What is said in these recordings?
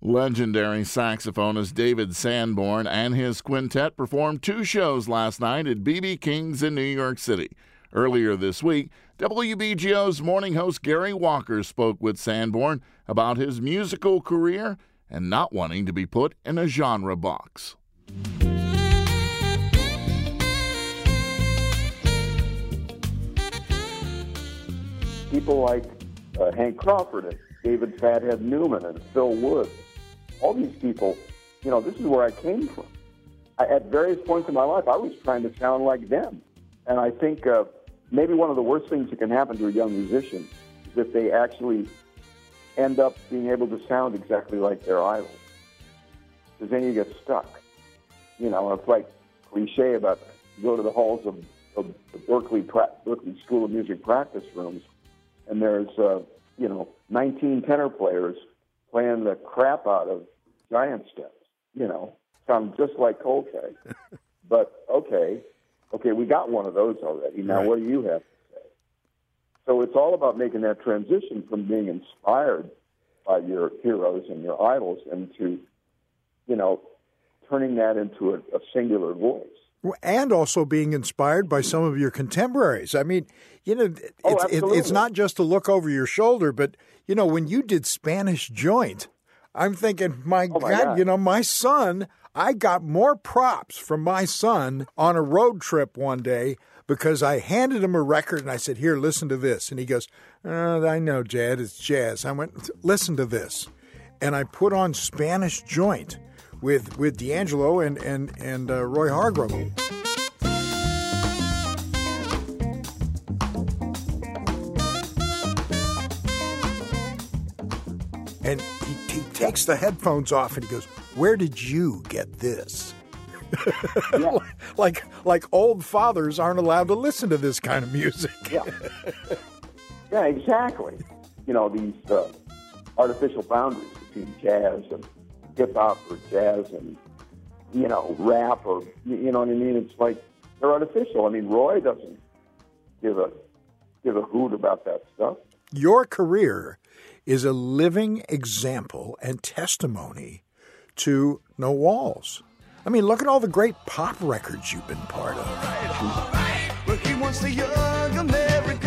Legendary saxophonist David Sanborn and his quintet performed 2 shows last night at B.B. King's in New York City. Earlier this week, WBGO's morning host Gary Walker spoke with Sanborn about his musical career and not wanting to be put in a genre box. People like Hank Crawford and David Fathead Newman and Phil Wood, all these people, this is where I came from. At various points in my life, I was trying to sound like them. And I think maybe one of the worst things that can happen to a young musician is if they actually end up being able to sound exactly like their idols. Because then you get stuck. It's like cliche about you go to the halls of the Berkeley School of Music practice rooms, and there's 19 tenor players playing the crap out of giant steps. Sound just like Coltrane. But okay, we got one of those already. Now Right. What do you have to say? So it's all about making that transition from being inspired by your heroes and your idols into, turning that into a singular voice. And also being inspired by some of your contemporaries. I mean, absolutely. it's not just to look over your shoulder, but, when you did Spanish Joint, I'm thinking, my God, my son, I got more props from my son on a road trip one day because I handed him a record and I said, here, listen to this. And he goes, I know, Jad, it's jazz. I went, listen to this. And I put on Spanish Joint with D'Angelo and Roy Hargrove. And he takes the headphones off and he goes, where did you get this? Yeah. like old fathers aren't allowed to listen to this kind of music. Yeah. Yeah, exactly. These artificial boundaries between jazz and hip-hop or jazz and, rap or, you know what I mean? It's like they're artificial. I mean, Roy doesn't give a hoot about that stuff. Your career is a living example and testimony to No Walls. I mean, look at all the great pop records you've been part of. All right. Well, he wants a young American.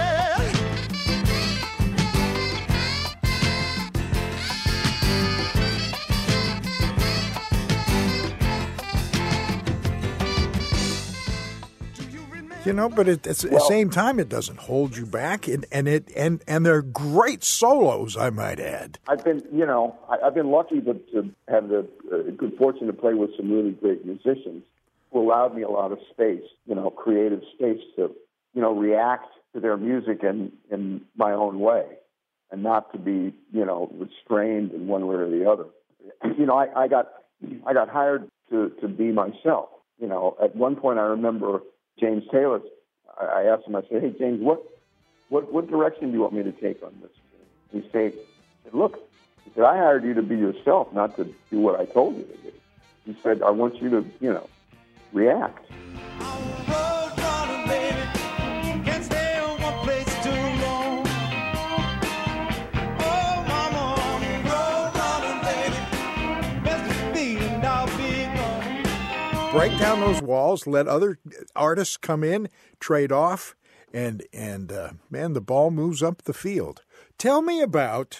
But at the same time, it doesn't hold you back, and they're great solos, I might add. I've been lucky to have the good fortune to play with some really great musicians who allowed me a lot of space, creative space to, react to their music in my own way, and not to be, restrained in one way or the other. I got hired to be myself. At one point I remember James Taylor, I asked him, I said, hey, James, what direction do you want me to take on this? He said, look, I hired you to be yourself, not to do what I told you to do. He said, I want you to, react. Break down those walls, let other artists come in, trade off, and man, the ball moves up the field. Tell me about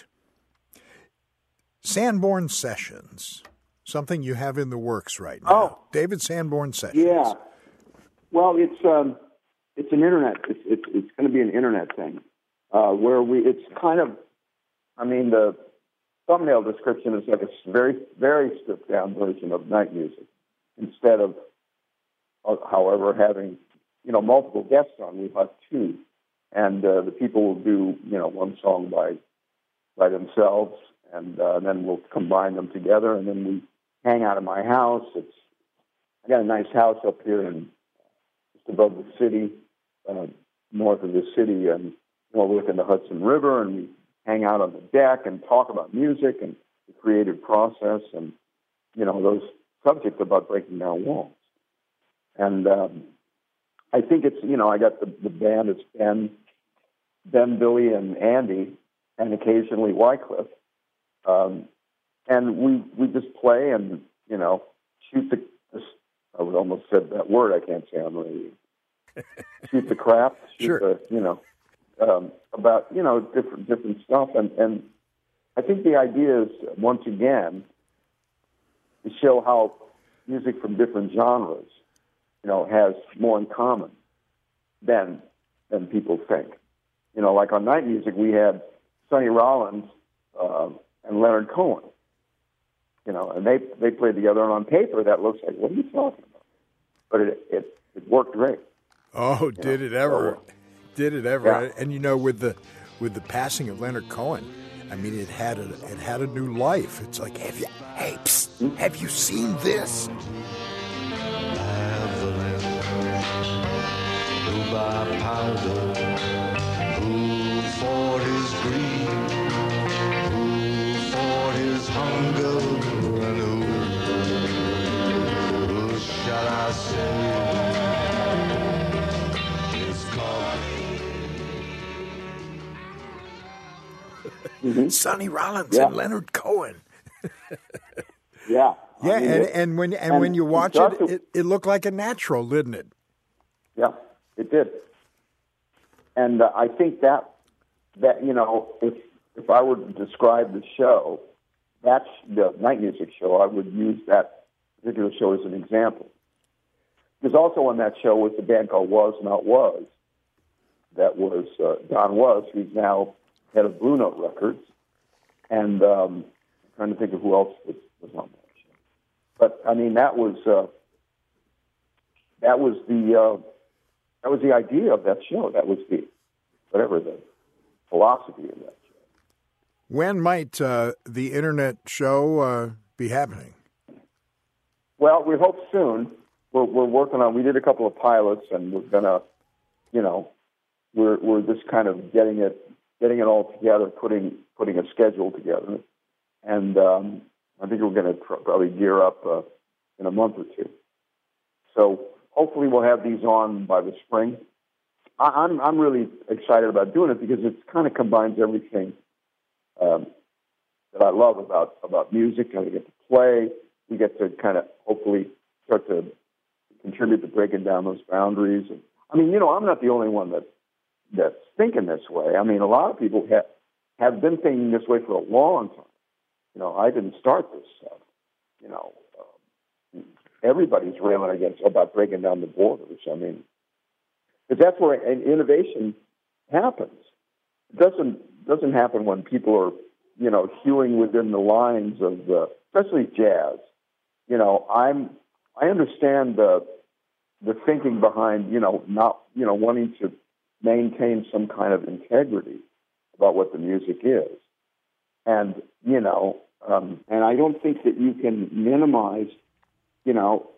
Sanborn Sessions, something you have in the works right now. Oh. David Sanborn Sessions. Yeah. Well, it's an internet. It's going to be an internet thing where it's kind of. I mean, the thumbnail description is like a very, very stripped down version of night music. Instead of, however, having, multiple guests on, we've got 2. And the people will do, one song by themselves, and then we'll combine them together, and then we hang out at my house. I got a nice house up here just above the city, north of the city, and we look in the Hudson River, and we hang out on the deck and talk about music and the creative process and, those subject about breaking down walls. And I think it's, I got the band, it's Ben, Billy, and Andy, and occasionally Wycliffe. and we just play and, you know, shoot the, I would almost said that word I can't say on the radio. Shoot the crap, Sure. the, you know, about, you know, different stuff. And I think the idea is, once again, to show how music from different genres, you know, has more in common than people think. You know, like on Night Music, we had Sonny Rollins and Leonard Cohen. You know, and they played together, and on paper that looks like, what are you talking about? But it worked great. Oh, did it ever? Did it ever? Yeah. And you know, with the passing of Leonard Cohen, I mean, it had a new life. It's like, have you seen this? Who by powder, who for his greed, who for his hunger, and who shall I say is called Sonny Rollins and Leonard Cohen. Yeah. Yeah, I mean, and when you watch it looked like a natural, didn't it? Yeah, it did. And I think that you know, if I were to describe the show, that's the Night Music show, I would use that particular show as an example. Because also on that show was a band called Was Not Was. That was Don Was, who's now head of Blue Note Records. And I'm trying to think of who else was on that show. But I mean, that was the idea of that show. That was the philosophy of that show. When might the internet show be happening? Well, we hope soon. We're working on. We did a couple of pilots, and we're gonna, you know, we're just kind of getting it all together, putting a schedule together, and I think we're going to probably gear up in a month or two. So hopefully we'll have these on by the spring. I'm really excited about doing it because it kind of combines everything that I love about music. I get to play. We get to kind of hopefully start to contribute to breaking down those boundaries. And, I mean, you know, I'm not the only one that's thinking this way. I mean, a lot of people have been thinking this way for a long time. You know, I didn't start this stuff. You know, everybody's railing about breaking down the borders. I mean, because that's where innovation happens. It doesn't happen when people are, you know, hewing within the lines of especially jazz. You know, I understand the thinking behind, you know, not, you know, wanting to maintain some kind of integrity about what the music is. And, you know, and I don't think that you can minimize, you know,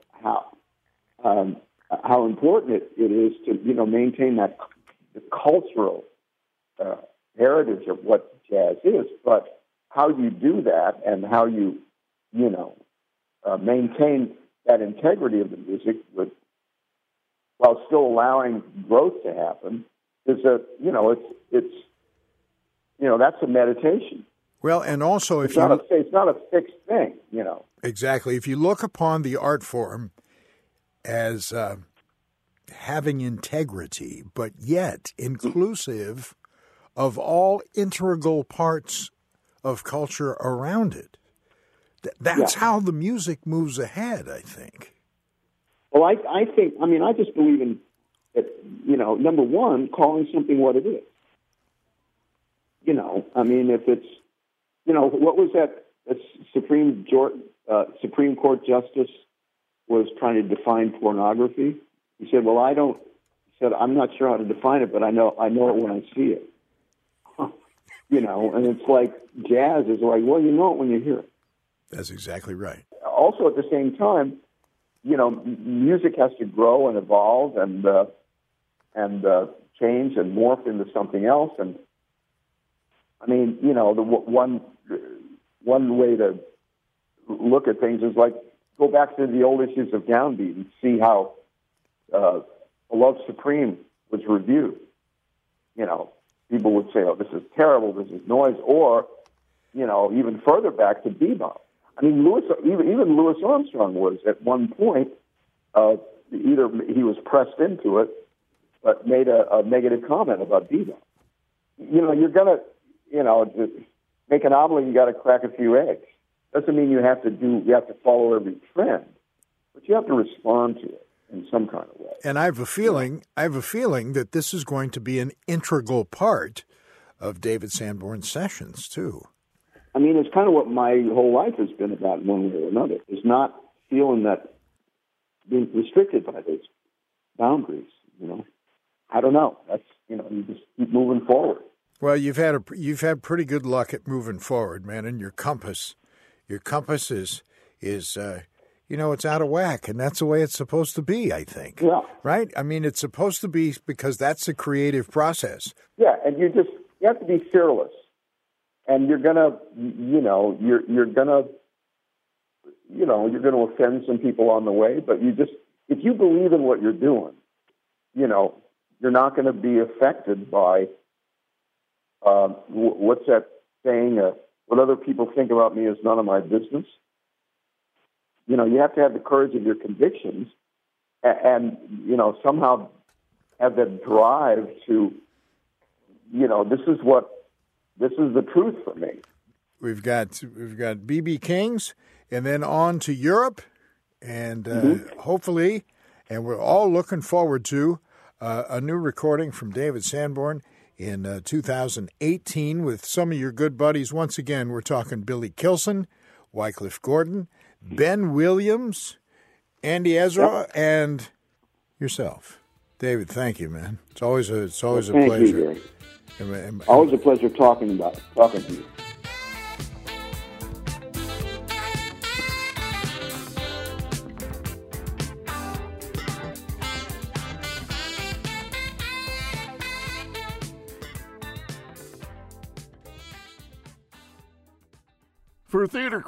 how important it is to, you know, maintain the cultural heritage of what jazz is. But how you do that and how you know, maintain that integrity of the music while still allowing growth to happen is you know, it's you know, that's a meditation. Well, and also it's not a fixed thing, you know. Exactly. If you look upon the art form as having integrity, but yet inclusive of all integral parts of culture around it, that's how the music moves ahead, I think. Well, I think, I mean, I just believe in, you know, number one, calling something what it is. You know, I mean, if it's, you know, what was that Supreme Court justice was trying to define pornography? He said, well, I'm not sure how to define it, but I know it when I see it. You know, and it's like jazz is like, well, you know it when you hear it. That's exactly right. Also, at the same time, you know, music has to grow and evolve and change and morph into something else. And I mean, you know, the one way to look at things is like go back to the old issues of Downbeat and see how Love Supreme was reviewed. You know, people would say, "Oh, this is terrible. This is noise," or even further back to bebop. I mean, even Louis Armstrong was at one point either he was pressed into it, but made a negative comment about bebop. You're gonna, to make an omelet, you got to crack a few eggs. Doesn't mean you have to follow every trend, but you have to respond to it in some kind of way. And I have a feeling that this is going to be an integral part of David Sanborn's sessions too. I mean, it's kind of what my whole life has been about, one way or another, is not feeling that being restricted by those boundaries. I don't know. That's you just keep moving forward. Well, you've had pretty good luck at moving forward, man. And your compass is it's out of whack, and that's the way it's supposed to be, I think. Yeah. Right? I mean, it's supposed to be, because that's the creative process. Yeah, and you have to be fearless. And you're gonna, you're gonna offend some people on the way. But if you believe in what you're doing, you're not going to be affected by what's that saying? What other people think about me is none of my business. You have to have the courage of your convictions, and somehow have that drive to, this is the truth for me. We've got B.B. King's, and then on to Europe, and hopefully, and we're all looking forward to a new recording from David Sanborn in 2018 with some of your good buddies. Once again, we're talking Billy Kilson, Wycliffe Gordon, Ben Williams, Andy Ezra, and yourself. David, thank you, man. It's always a pleasure. Thank you, Gary. Always a pleasure talking to you. For theater